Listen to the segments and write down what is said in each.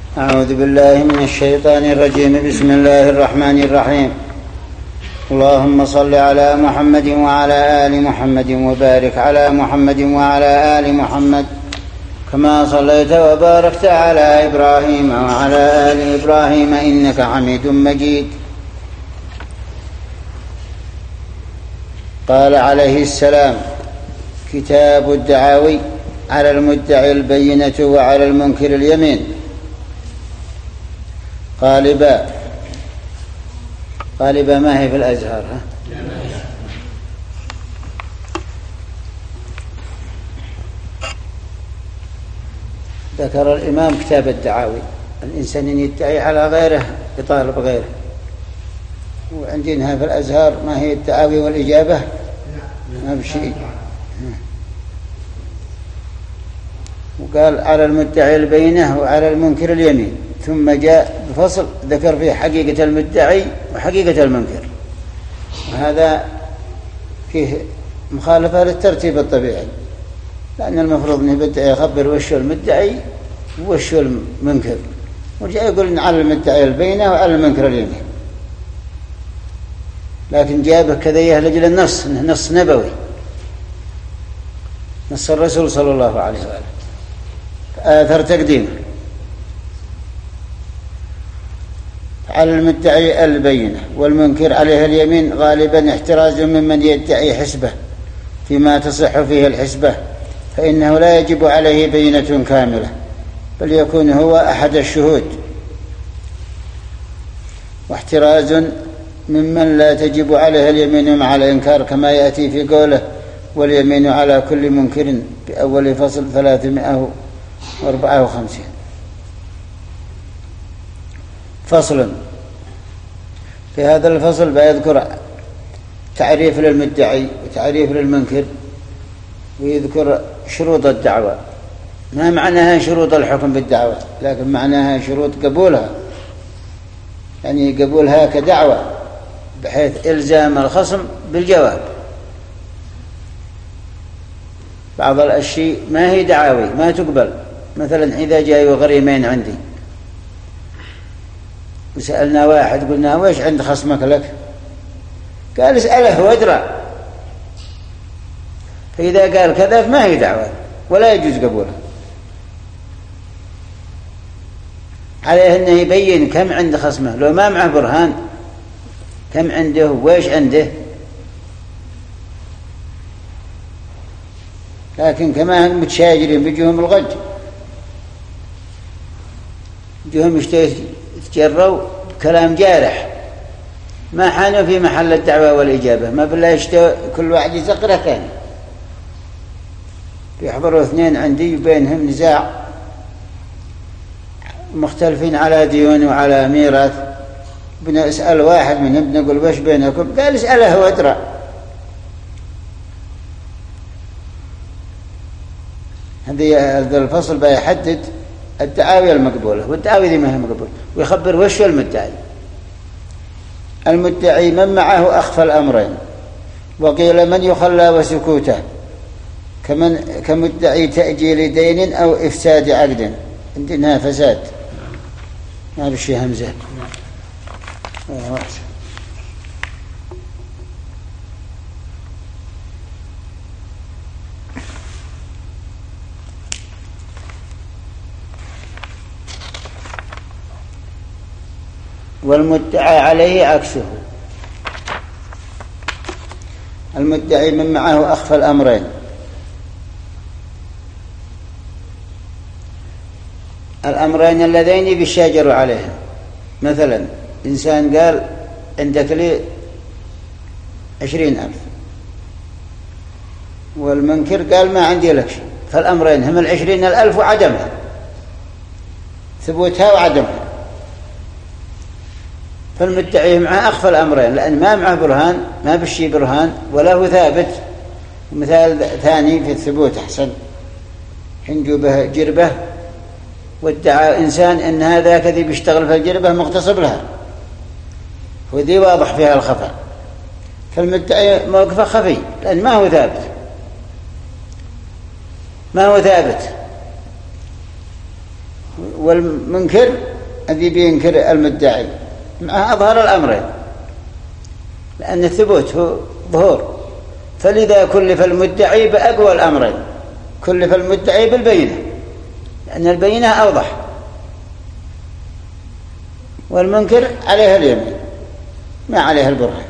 أعوذ بالله من الشيطان الرجيم. بسم الله الرحمن الرحيم. اللهم صل على محمد وعلى آل محمد وبارك على محمد وعلى آل محمد كما صليت وباركت على إبراهيم وعلى آل إبراهيم إنك حميد مجيد. قال عليه السلام: كتاب الدعاوي: على المدعي البينة وعلى المنكر اليمين. قالبا ما هي في الأزهار؟ ذكر الإمام كتاب الدعاوي: الإنسان يدعي على غيره يطالب غيره. وعندنا في الأزهار ما هي الدعاوي والإجابة؟ ما بشيء. وقال: على المدعي البينة وعلى المنكر اليمين. ثم جاء بفصل ذكر فيه حقيقة المدعي وحقيقة المنكر، وهذا فيه مخالفة للترتيب الطبيعي، لأن المفروض أن يبدأ يخبر وش المدعي وش المنكر، وجاء يقول إن على المدعي البينة وعلى المنكر اليمين، لكن جابه كذا لجل النص، إنه نص نبوي، نص الرسول صلى الله عليه وسلم، آثر تقديمه. على المدعي البينة والمنكر عليه اليمين، غالبا احتراز ممن يدعي حسبة فيما تصح فيه الحسبة، فإنه لا يجب عليه بينة كاملة، بل يكون هو أحد الشهود. واحتراز ممن لا تجب عليه اليمين مع الإنكار، كما يأتي في قوله: واليمين على كل منكر بأول فصل 354. فصل: في هذا الفصل بيذكر تعريف للمدعي وتعريف للمنكر، ويذكر شروط الدعوة. ما معناها شروط الحكم بالدعوة، لكن معناها شروط قبولها، يعني قبولها كدعوة، بحيث إلزام الخصم بالجواب. بعض الأشياء ما هي دعاوي ما تقبل، مثلا إذا جاءوا غريمين عندي وسألنا واحد قلنا: ويش عند خصمك لك؟ قال: اسأله وادرى. فإذا قال كذا ما هي دعوة ولا يجوز قبولها. عليه أنه يبين كم عند خصمه، لو ما معه برهان كم عنده ويش عنده. لكن كما هم متشاجرين بيجوهم الغد، بيجوهم يتجروا كلام جارح، ما حانوا في محل الدعوة والإجابة، ما بالله يشتوى كل واحد يزقره ثاني. بيحضروا اثنين عندي وبينهم نزاع، مختلفين على ديون وعلى ميراث. بنسأل واحد منهم بنقول: وش بينكم؟ قال: اسأله وادرى. هذا الفصل بيحدد الدعاوي المقبولة والدعاوي ذي ما هي مقبولة، ويخبر وش المدعي. المدعي من معه أخفى الأمرين، وقيل من يخلى وسكوته، كمدعي تأجيل دين أو إفساد عقد. عندنا فساد ما بشي همزة. والمدعى عليه عكسه. المدعي من معه أخفى الأمرين. الأمرين اللذين بالشاجر عليهم، مثلا إنسان قال: عندك لي 20,000، والمنكر قال: ما عندي لك شيء. فالأمرين هم 20,000 وعدمها، ثبوتها وعدمها. فالمدعي معه أخفى الأمرين، لأن ما معه برهان، ما بشي برهان ولا هو ثابت. مثال ثاني في الثبوت أحسن: حين به جربة وادعى إنسان أن هذا كذي بيشتغل في الجربة مغتصب لها، وذي واضح فيها الخفاء، فالمدعي موقفه خفي لأن ما هو ثابت. والمنكر الذي بينكر المدعي مع أظهر الأمرين، لأن الثبوت هو ظهور، فلذا كلف المدعي بأقوى الأمرين، كلف المدعي بالبينة لأن البينة أوضح، والمنكر عليها اليمين ما عليها البرهان.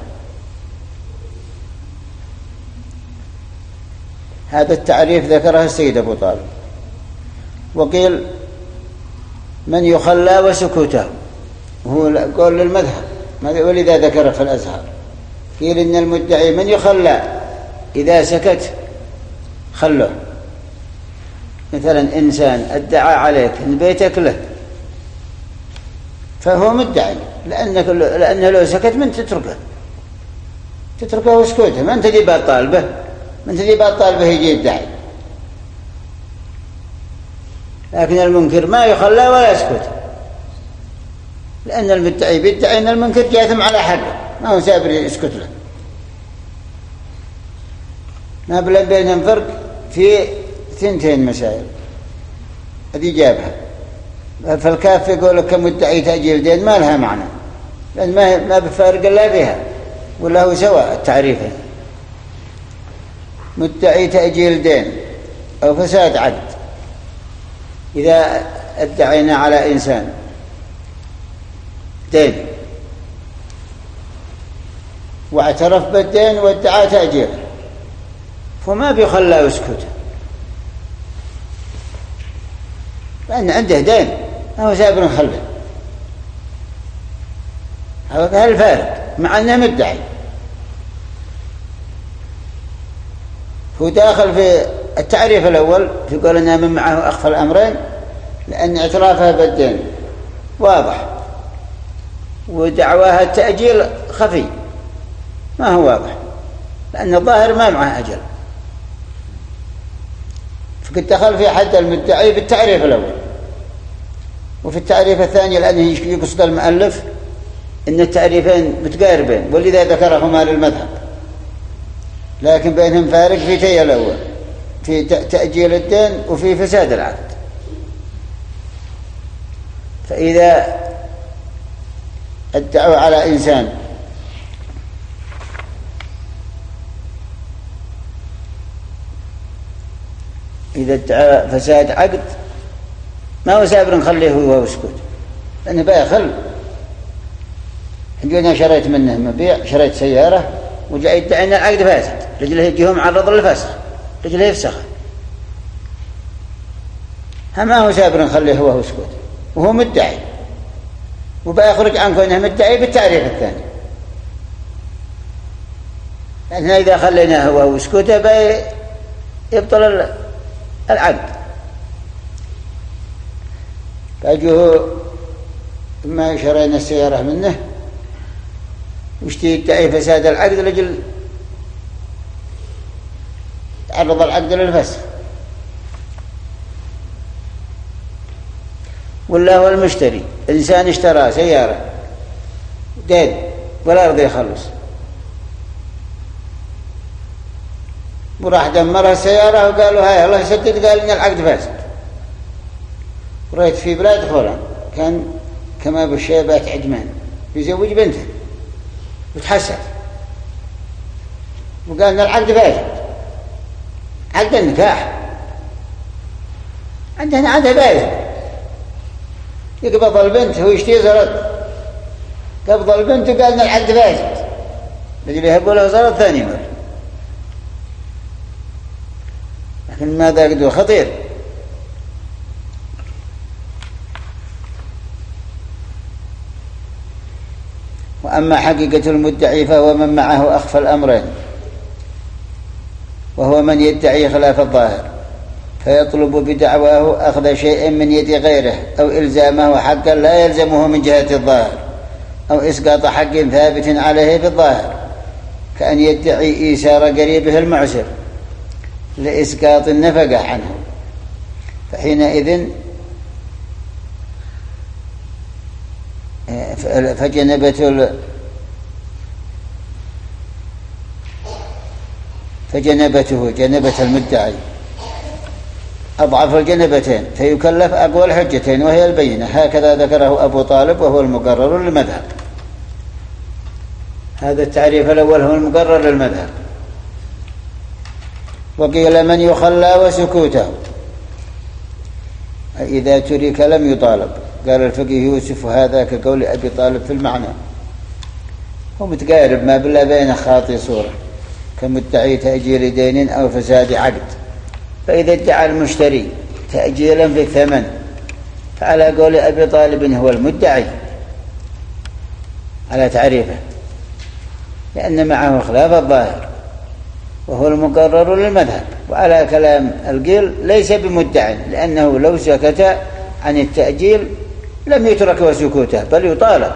هذا التعريف ذكره السيد أبو طالب. وقيل من يخلى وسكوته، وهو قول للمذهب، ولذا ذكر في الأزهر. قيل إن المدعي من يخلى إذا سكت خلوه. مثلا إنسان ادعى عليك إن بيتك له فهو مدعي، لأنه لو سكت من تتركه وسكوته، ما أنت ذي طالبه يجي يدعي. لكن المنكر ما يخلى ولا يسكت، لأن المدعي بيدعي أن المنكر جاثم على حقه، ما هو سابر يسكت له. ما بلن بينهم فرق في 2 مسائل هذه جابها. فالكاف يقول لك كمدعي تأجيل دين ما لها معنى، لأن ما بفارق الله بها، ولا هو سواء التعريفين. مدعي تأجيل دين أو فساد عقد، إذا ادعينا على إنسان دين واعترف بالدين وادعى تأجيل فما بيخلى ويسكت، لأن عنده دين هو سابر خله. هذا الفارق، مع أنه مدعي. هو داخل في التعريف الأول في قولنا من معه أخفى الأمرين، لأن اعترافها بالدين واضح ودعواها التأجيل خفي ما هو واضح، لأن الظاهر ما معه أجل. فقد دخل في حد المدعي بالتعريف الأول. وفي التعريف الثاني لأنه يقصد المؤلف إن التعريفين متقاربين، ولذا ذكرهما للمذهب، لكن بينهم فارق في تي الأول في تأجيل الدين وفي فساد العقد. فإذا ادعوا على إنسان إذا ادعى فساد عقد ما هو سابر نخليه هو وسكوت، لأنه بايخل. حقنا شريت منه مبيع، شريت سيارة وجاء يدعي أن العقد فاسد، رجله يجيهم معرض للفسخ، رجله يفسخ، ما هو سابر نخليه هو وسكوت، وهو مدعي، وبيخرج عن كونه مدعي بالتعريف الثاني. لأننا إذا خليناه هو وسكوته يبطل العقد. فأجوه ما شرينا السيارة منه واشتي يدعي فساد العقد لجل عرض العقد للفسخ. ولا هو المشتري، إنسان اشترى سيارة دين ولا يرضى يخلص، وراح دمرها السيارة وقالوا هاي الله يسدد، قال إن العقد فاسد. ورأيت في بلاد فلان كان كما بالشيبات عجمان يزوج بنته وتحسد، وقال إن العقد فاسد، عقد النكاح عندنا عقد فاسد. يقبض البنت هو يشتري زرد، قبض البنت وقال إن العقد فاسد، لجل يهبوا له زرد ثاني مرة. لكن ماذا قدوا خطير. وأما حقيقة المدعي فهو من معه أخفى الأمرين، وهو من يدعي خلاف الظاهر فيطلب بدعواه أخذ شيء من يد غيره أو إلزامه حقا لا يلزمه من جهة الظاهر، أو إسقاط حق ثابت عليه بالظاهر، كأن يدعي إيسار قريبه المعسر لإسقاط النفقة عنه، فحينئذ فجنبته جنبة المدعي أضعف الجنبتين فيكلف أقوى الحجتين وهي البينة. هكذا ذكره أبو طالب وهو المقرر للمذهب. هذا التعريف الأول هو المقرر للمذهب. وقيل من يخلى وسكوته إذا ترك لم يطالب. قال الفقيه يوسف هذا كقول أبي طالب في المعنى، هو متقارب ما بلا بين خاطي صورة كمدعي تأجيل دين أو فساد عقد. فإذا ادعى المشتري تأجيلا في الثمن فعلى قول أبي طالب هو المدعي على تعريفه، لأن معه خلاف الظاهر وهو المقرر للمذهب. وعلى كلام القيل ليس بمدع، لأنه لو سكت عن التأجيل لم يترك وسكوته بل يطالب.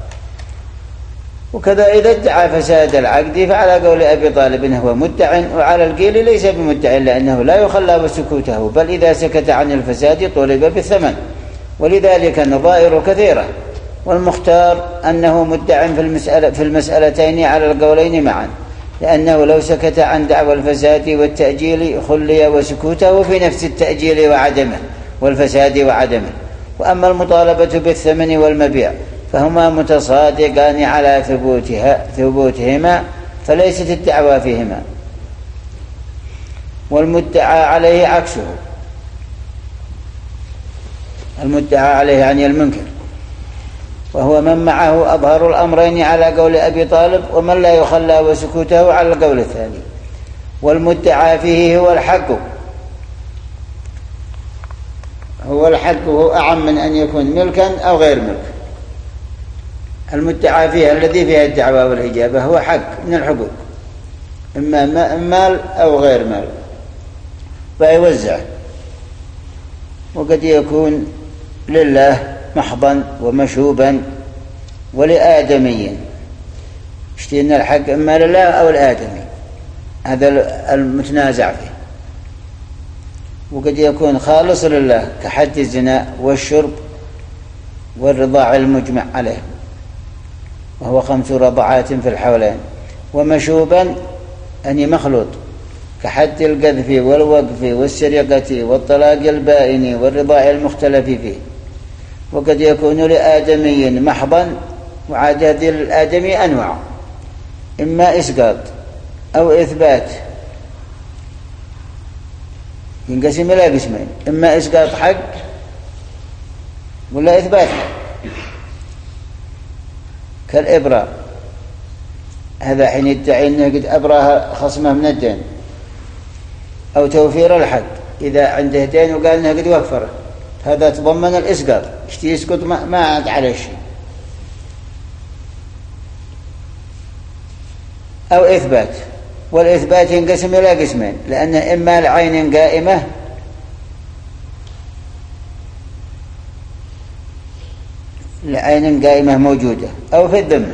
وكذا إذا ادعى فساد العقد فعلى قول أبي طالب هو مدع، وعلى القيل ليس بمدع لأنه لا يخلى وسكوته، بل إذا سكت عن الفساد طولب بالثمن. ولذلك النظائر كثيرة، والمختار أنه مدع في المسألتين على القولين معا، لأنه لو سكت عن دعوى الفساد والتأجيل خلي وسكوته في نفس التأجيل وعدمه والفساد وعدمه. وأما المطالبة بالثمن والمبيع فهما متصادقان على ثبوتهما فليست الدعوى فيهما. والمدعى عليه عكسه، المدعى عليه يعني المنكر، وهو من معه أظهر الأمرين على قول أبي طالب، ومن لا يخلى وسكوته على القول الثاني. والمدعى فيه هو الحق، هو الحق وهو أعم من أن يكون ملكا أو غير ملك. المدعى فيها الذي فيها الدعوى والإجابة هو حق من الحقوق، إما مال أو غير مال، فيوزع. وقد يكون لله محضا ومشوبا ولآدمي، اشتي إن الحق إما لله أو الآدمي، هذا المتنازع فيه. وقد يكون خالص لله كحد الزنا والشرب والرضاع المجمع عليه وهو 5 رضعات في الحولين. ومشوبا أني مخلوط كحد القذف والوقف والسرقة والطلاق البائن والرضاع المختلف فيه. وقد يكون لآدمي محضا، وعاد هذه الآدمي أنواع، إما إسقاط أو إثبات، ينقسم إلى قسمين، إما إسقاط حق ولا إثبات حق. كالإبراء، هذا حين يدعي أنه قد أبراها خصمه من الدين، أو توفير الحق إذا عنده دين وقال أنه قد وفره، هذا تضمن الإسقاط، اشتي يسقط ما عاد عليه شيء. أو إثبات، والإثبات ينقسم إلى قسمين، لأنه إما العين قائمة لعين قائمة موجودة، أو في الذمة.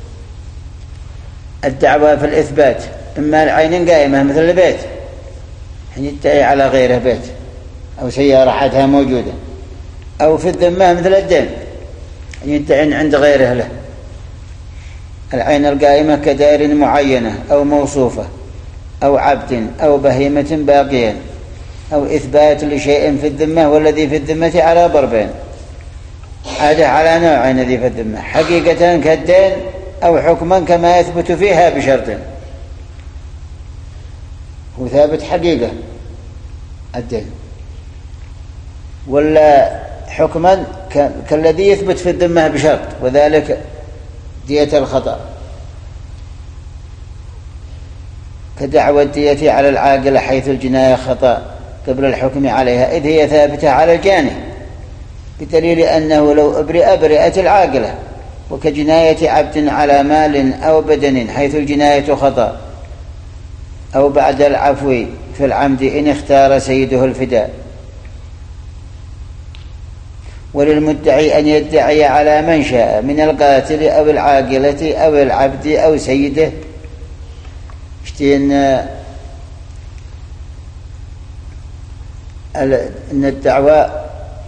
الدعوة في الإثبات إما العين قائمة مثل البيت، حين يدعي على غيره بيت أو سيارة حدها موجودة، أو في الذمة مثل الدين حين يدعي عند غيره له. العين القائمة كدار معينة أو موصوفة أو عبد أو بهيمة باقيا، أو إثبات لشيء في الذمة والذي في الذمة على ضربين، عادة على نوعين الذي في الذمة، حقيقة كالدين أو حكما كما يثبت فيها بشرط. هو ثابت حقيقة الدين، ولا حكما كالذي يثبت في الذمة بشرط، وذلك دية الخطأ، كدعوى الدية على العاقلة حيث الجناية خطأ قبل الحكم عليها، إذ هي ثابتة على الجاني، بدليل أنه لو أبرئت العاقلة. وكجناية عبد على مال أو بدن حيث الجناية خطأ، أو بعد العفو في العمد إن اختار سيده الفداء. وللمدعي أن يدعي على من شاء من القاتل أو العاقلة أو العبد أو سيده، اشتين أن الدعوى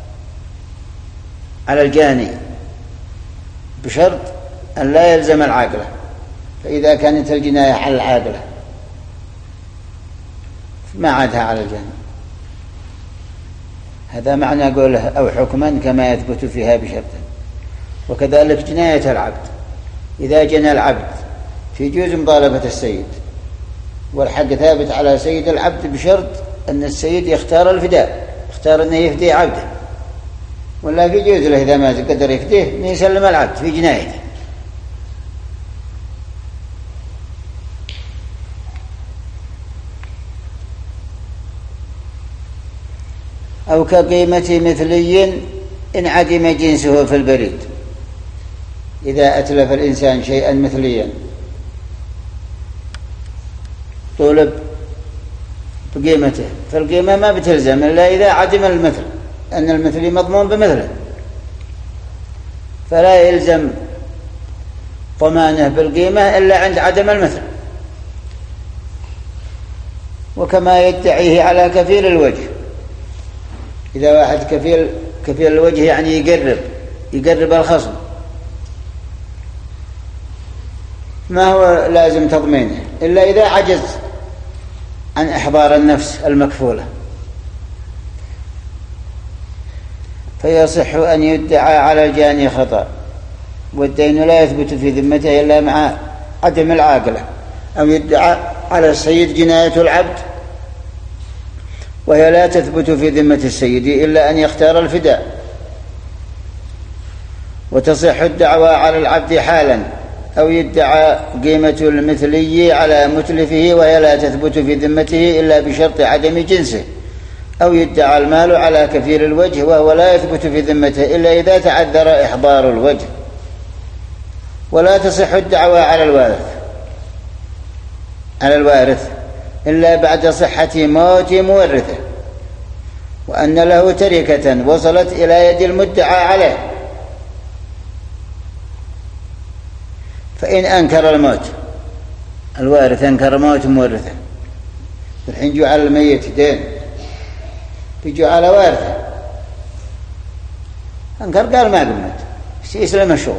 على الجاني بشرط أن لا يلزم العاقلة، فإذا كانت الجناية على العاقلة ما عادها على الجاني. هذا معنى قوله أو حكما كما يثبت فيها بشرط. وكذلك جناية العبد، إذا جنى العبد في جوز مطالبة السيد، والحق ثابت على سيد العبد بشرط أن السيد يختار الفداء، يختار أنه يفدي عبده، ولا في جوز له إذا ما قدر يفديه أن يسلم العبد في جنايته. أو كقيمة مثلي إن عدم جنسه في البريد، إذا أتلف الإنسان شيئا مثليا طولب بقيمته، فالقيمة ما بتلزم إلا إذا عدم المثل، أن المثلي مضمون بمثله، فلا يلزم ضمانه بالقيمة إلا عند عدم المثل. وكما يدعيه على كفيل الوجه، إذا واحد كفيل الوجه يعني يقرب الخصم، ما هو لازم تضمينه إلا إذا عجز عن إحضار النفس المكفولة، فيصح أن يدعى على الجاني خطأ، والدين لا يثبت في ذمته إلا مع عدم العاقلة، أو يدعى على السيد جناية العبد وهي لا تثبت في ذمة السيد إلا أن يختار الفداء، وتصح الدعوى على العبد حالا، أو يدعى قيمة المثلي على متلفه وهي لا تثبت في ذمته إلا بشرط عدم جنسه، أو يدعى المال على كفيل الوجه وهو لا يثبت في ذمته إلا إذا تعذر إحضار الوجه. ولا تصح الدعوى على الوارث إلا بعد صحة موت مورثه، وأن له تركة وصلت إلى يد المدعى عليه، فإن أنكر الموت، الوارث أنكر موت مورثه، الحين جو على الميت دين، بيجوا على وارثه أنكر قال ما قمت يسلم الشغل،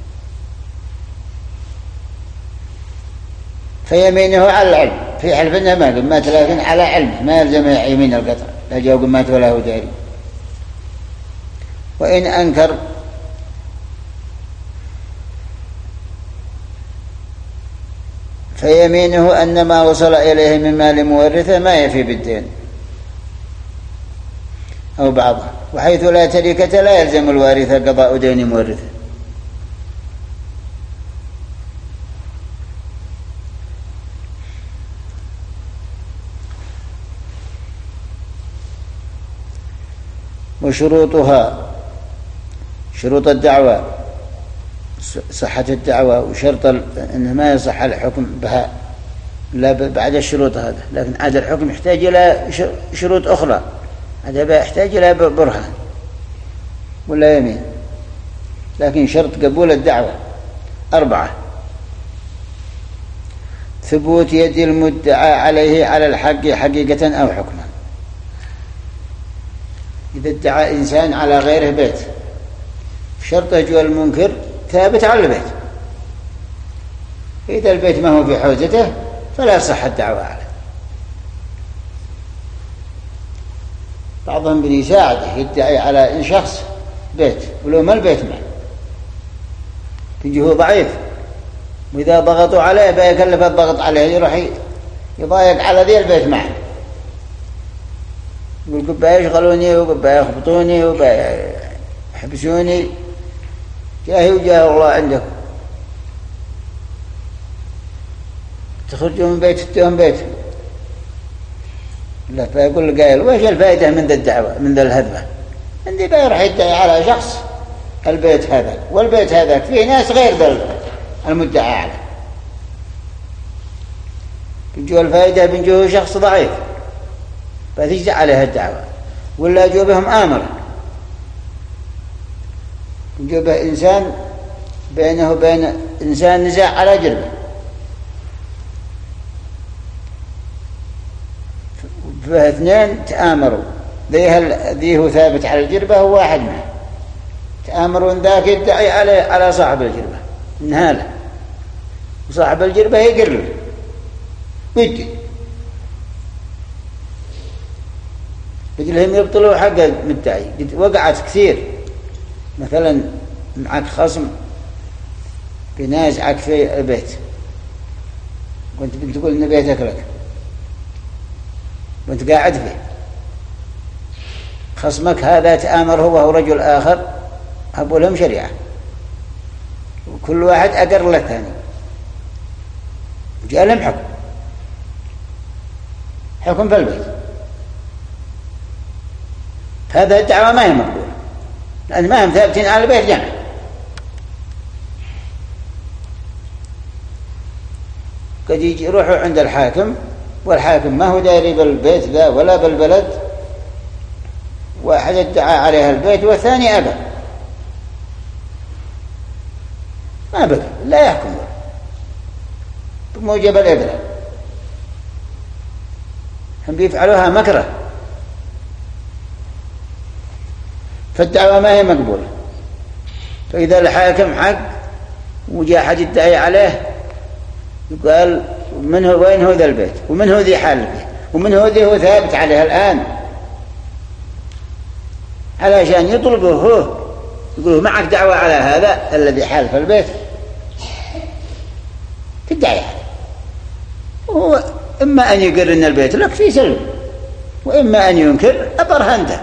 فيمينه على العلم في حلف انه ما قمت، لكن على علمه ما يلزم يمين القطع، لا جاء قمت ولا هو داري. وإن أنكر فيمينه أن ما وصل إليه من مال مورثه ما يفي بالدين أو بعضه، وحيث لا تركة لا يلزم الوارث قضاء دين مورثه. وشروطها، شروط الدعوة، صحة الدعوة، وشرط أنه ما يصح الحكم بها لا بعد الشروط هذا، لكن عاد الحكم يحتاج إلى شروط أخرى، هذا يحتاج إلى برهان ولا يمين. لكن شرط قبول الدعوة 4: ثبوت يد المدعى عليه على الحق حقيقة أو حكما. إذا ادعى إنسان على غيره بيت، شرط جو المنكر ثابت على البيت، إذا البيت ما هو في حوزته فلا صح الدعوة عليه. بعضهم بيساعده يدعي على إن شخص بيت ولو ما البيت معه، بيجيه ضعيف، وإذا ضغطوا عليه بيكلف الضغط عليه، يروح يضايق على ذي البيت معه، يقول قبا يشغلوني وقبا يخبطوني وقبا يحبسوني، جاهي وجاه الله عندكم، تخرجوا من بيت التهم بيت. لا، فيقول القائل وش الفائدة من ذا الدعوة من ذا الهدمة؟ عندي بيروح يدعي على شخص البيت هذا والبيت هذاك فيه ناس غير ذا المدعى عليه، بيجوا الفائدة بنجوه شخص ضعيف فتجزع عليها الدعوة، ولا جو بهم آمر، جو به إنسان بينه وبين إنسان نزاع على جربه، فاثنين تآمروا، ذي هو ثابت على الجربة وواحد معه، تآمروا ان ذاك يدعي على صاحب الجربة نهاله، وصاحب الجربة يقر له رجلهم يبطلوا حق المدعي. وقعت كثير، مثلا معك خصم بينازعك في البيت، كنت بتقول إن بيتك لك وانت قاعد فيه، خصمك هذا تآمر هو ورجل آخر أبو لهم شريعة، وكل واحد أقر للثاني، جاء لهم حكم في البيت. هذا الدعوة ما هي مقبولة، لأن ما هم ثابتين على البيت جمع. قد يروحوا عند الحاكم، والحاكم ما هو داري بالبيت ذا ولا بالبلد، واحد ادعى عليها البيت والثاني أبى، ما بقى لا يحكم بموجب الإبرة. هم بيفعلوها مكره، فالدعوة ما هي مقبولة. فإذا الحاكم حق وجاء حد يدعي عليه، يقال من هو، وين هو ذا البيت، ومن هو ذي حال به، ومن هو ذي هو ثابت عليه الآن، علشان يطلبه هو، يقولوا معك دعوة على هذا الذي حال في البيت، تدعي عليه. هو إما أن يقر إن البيت لك في سلم، وإما أن ينكر أبرهنته.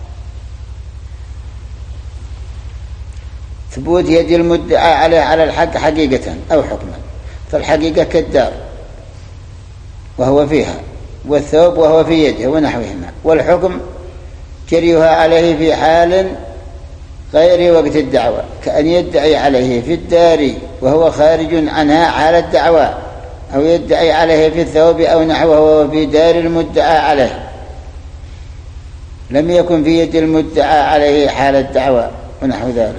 ثبوت يد المدعى عليه على الحق حقيقة أو حكما، فالحقيقة كالدار وهو فيها، والثوب وهو في يده ونحوهما، والحكم جريها عليه في حال غير وقت الدعوة، كأن يدعي عليه في الدار وهو خارج عنها حال الدعوة، أو يدعي عليه في الثوب أو نحوه وهو في دار المدعى عليه، لم يكن في يد المدعى عليه حال الدعوة ونحو ذلك.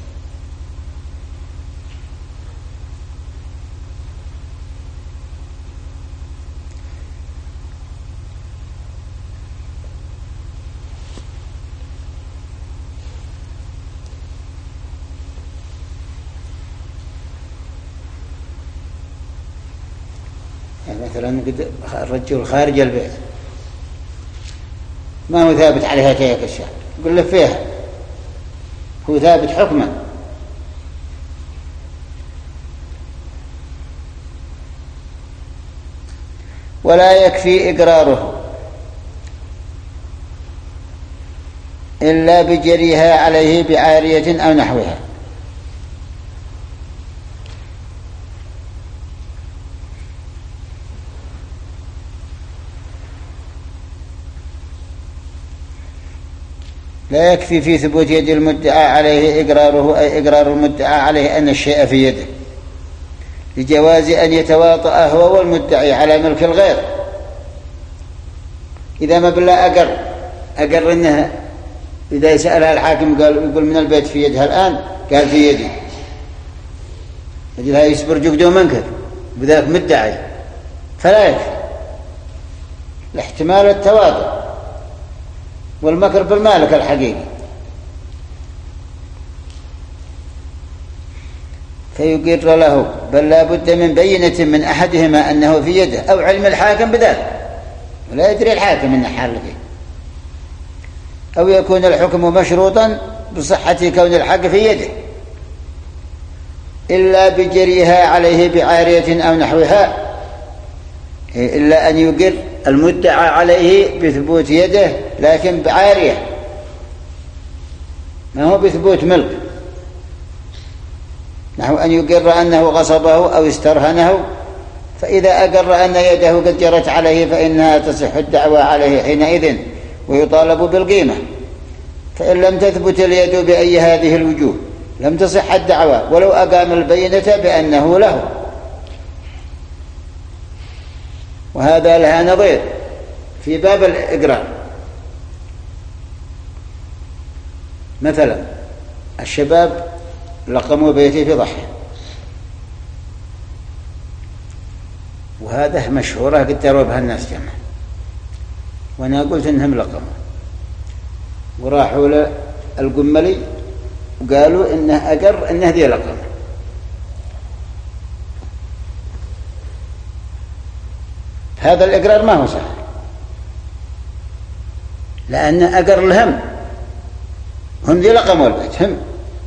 مثلا الرجل خارج البيت ما هو ثابت عليها تيك الشهر، يقول له فيها، هو ثابت حكما، ولا يكفي إقراره إلا بجريها عليه بعارية أو نحوها. لا يكفي في ثبوت يد المدعى عليه إقراره، أي إقرار المدعى عليه أن الشيء في يده، لجواز أن يتواطأ هو والمدعي على ملك الغير. إذا ما بالله أقر إنها، إذا يسألها الحاكم يقول من البيت في يدها الآن، قال في يدي، يجلها يسبر جقده منكر بذلك مدعي، فلا يكفي لاحتمال التواطؤ والمكر بالمالك الحقيقي، فيقر له، بل لا بد من بينة من أحدهما أنه في يده، أو علم الحاكم بذلك ولا يدري الحاكم أنه حال فيه، أو يكون الحكم مشروطا بصحة كون الحق في يده، إلا بجريها عليه بعارية أو نحوها، إلا أن يقر المدعى عليه بثبوت يده لكن بعارية، ما هو بثبوت ملك، نحو أن يقر أنه غصبه أو استرهنه، فإذا أقر أن يده قد جرت عليه فإنها تصح الدعوى عليه حينئذ ويطالب بالقيمة. فإن لم تثبت اليد بأي هذه الوجوه لم تصح الدعوى ولو أقام البينة بأنه له. وهذا لها نظير في باب الإقرار. مثلا الشباب لقموا بيتي في ضحية، وهذا مشهورة قد دروا بها الناس جمعا، وأنا قلت إنهم لقموا، وراحوا للقملي وقالوا إنه أقر إنه ذي لقم. هذا الإقرار ما هو صحيح، لأن أقر الهم هم ذي لقموا البيت هم.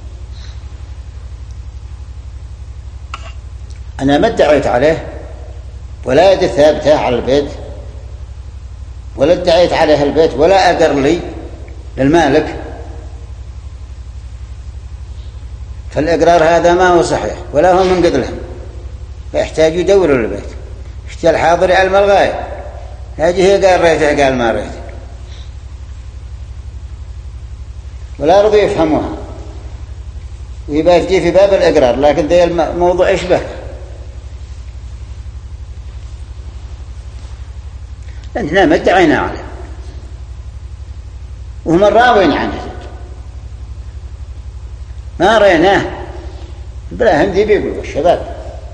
أنا ما ادعيت عليه ولا يد ثابتة على البيت ولا ادعيت عليه البيت ولا أقر لي للمالك، فالإقرار هذا ما هو صحيح ولا هو من قدرهم، فيحتاج يدوروا البيت. اشتى الحاضر علم الغاية، هذه هي قال ريته قال ما ريته، ولا رضوا يفهموها ويبقى يفتي في باب الإقرار، لكن ذي الموضوع يشبه لأننا ما ادعينا عليه وهم الراوين عنه ما رأيناه، بلا هم ذي بيقولوا الشباب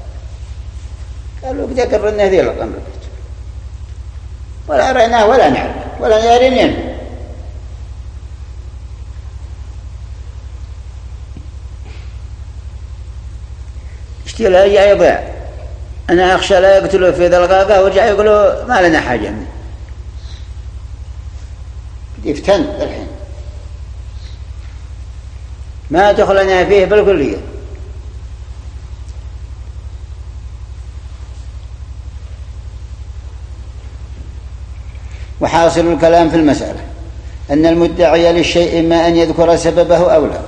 قالوا بدي أقر إنه ذي لقم البيت ولا رأيناه ولا نعرف ولا يارين. اشتي لا يضيع، أنا أخشى لا يقتلوا في ذا الغابة ورجع يقولوا ما لنا حاجة منه، يفتن الحين ما دخلنا فيه بالكلية. وحاصل الكلام في المسألة أن المدعي للشيء إما أن يذكر سببه أو لا،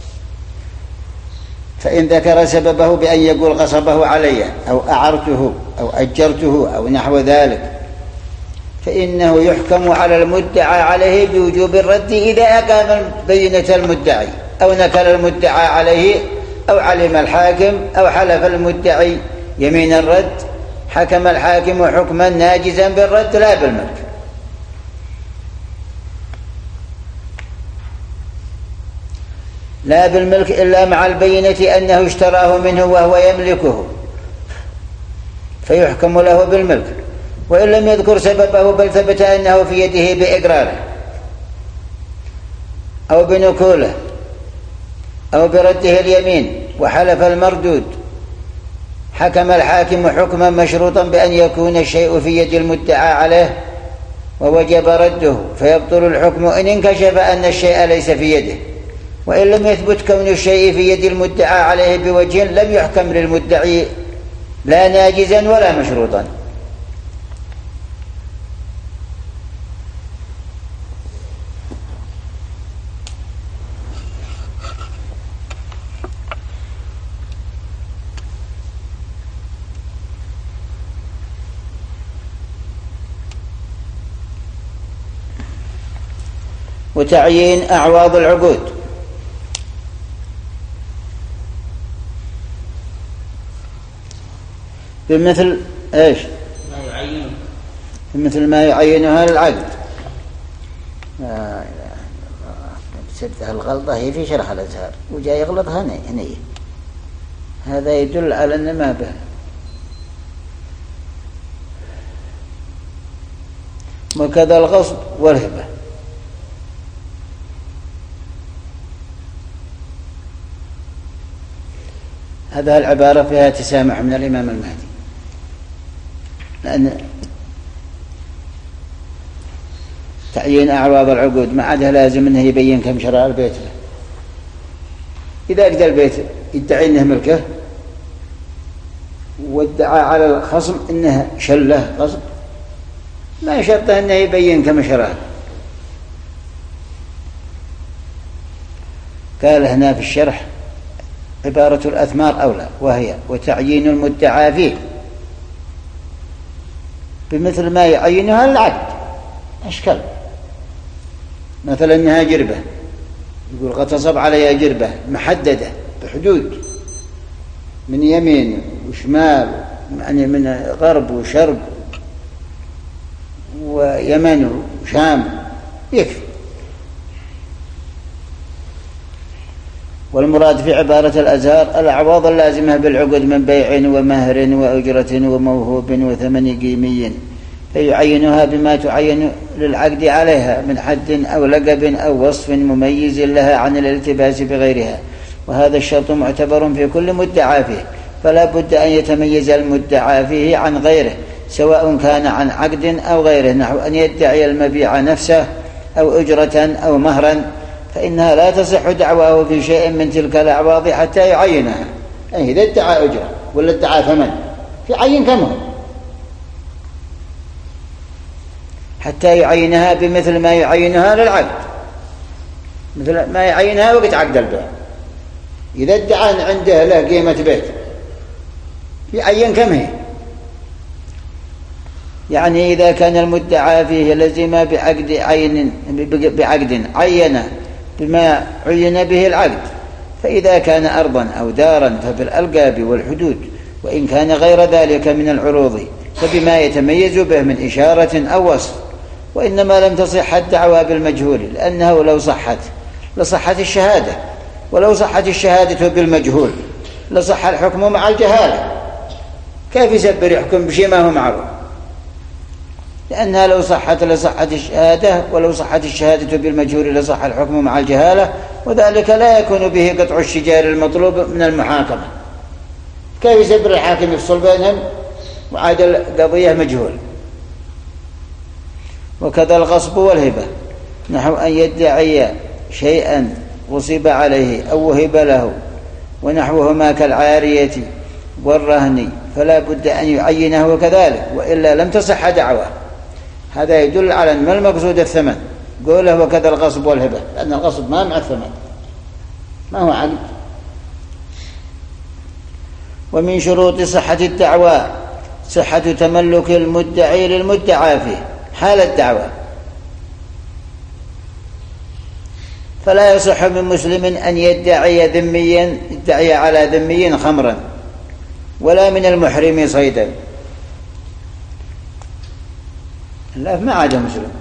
فإن ذكر سببه بأن يقول غصبه علي أو أعرته أو أجرته أو نحو ذلك فإنه يحكم على المدعى عليه بوجوب الرد إذا أقام بينة المدعي أو نكل المدعى عليه أو علم الحاكم أو حلف المدعي يمين الرد، حكم الحاكم حكما ناجزا بالرد لا بالملك. لا بالملك إلا مع البينة أنه اشتراه منه وهو يملكه فيحكم له بالملك، وإن لم يذكر سببه بل ثبت أنه في يده بإقراره أو بنكوله أو برده اليمين وحلف المردود، حكم الحاكم حكما مشروطا بأن يكون الشيء في يد المدعى عليه ووجب رده، فيبطل الحكم إن انكشف أن الشيء ليس في يده، وإن لم يثبت كون الشيء في يد المدعى عليه بوجه لم يحكم للمدعي لا ناجزا ولا مشروطا. وتعيين أعواض العقود بمثل ايش؟ مثل ما يعينها للعقد. لا اله الا الله، سدها الغلطه هي في شرح الازهار وجاء يغلطها هنا. هذا يدل على ان ما به. وكذا الغصب والهبه، هذا العبارة فيها تسامح من الإمام المهدي، لأن تعيين أعواض العقود ما عادها لازم أنه يبين كم شراء البيت له. إذا أقدر البيت يدعي أنه ملكه وادعى على الخصم أنه شله غصب ما شرطه أنه يبين كم شراء. قال هنا في الشرح عبارة الأثمار أولى، وهي وتعيين المدعى فيه بمثل ما يعينها العقد. أشكال مثلا أنها جربة، يقول غتصب علي جربة محددة بحدود من يمين وشمال، يعني من غرب وشرق ويمن وشام يكفي. والمراد في عبارة الأزهار الأعواض اللازمة بالعقد من بيع ومهر وأجرة وموهوب وثمن قيمي، فيعينها بما تعين للعقد عليها من حد أو لقب أو وصف مميز لها عن الالتباس بغيرها، وهذا الشرط معتبر في كل مدعى فيه، فلا بد أن يتميز المدعى فيه عن غيره سواء كان عن عقد أو غيره، نحو أن يدعي المبيع نفسه أو أجرة أو مهرا فإنها لا تصح دعواه في شيء من تلك الأعواض حتى يعينها. يعني إذا ادعى أجرة ولا ادعى ثمن يعين كم هو حتى يعينها بمثل ما يعينها للعقد، مثل ما يعينها وقت عقد البيع. إذا ادعى عنده له قيمة بيت يعين كم هي. يعني إذا كان المدعى فيه لزم بعقد عين بما عين به العقد، فإذا كان أرضا أو دارا فبالألقاب والحدود، وإن كان غير ذلك من العروض فبما يتميز به من إشارة أو وصف. وإنما لم تصح الدعوى بالمجهول، لأنه لو صحت لصحت الشهادة، ولو صحت الشهادة بالمجهول لصح الحكم مع الجهالة. كيف يسبر يحكم بشيء ما هو معروف؟ لأنها لو صحت لصحت الشهادة، ولو صحت الشهادة بالمجهول لصح الحكم مع الجهالة، وذلك لا يكون به قطع الشجار المطلوب من المحاكمة. كيف يسبر الحاكم يفصل بينهم وعاد القضية مجهول؟ وكذا الغصب والهبة، نحو أن يدعي شيئا غصب عليه أو وهب له ونحوهما كالعارية والرهن، فلا بد أن يعينه كذلك، وإلا لم تصح دعواه. هذا يدل على أن ما المقصود الثمن، قوله وكذا الغصب والهبة، لأن الغصب ما مع الثمن، ما هو عقد. ومن شروط صحة الدعوى صحة تملك المدعي للمدعى فيه حال الدعوى، فلا يصح من مسلم أن يدعي على ذمي خمرا، ولا من المحرم صيدا. لا، ما عاد مسلم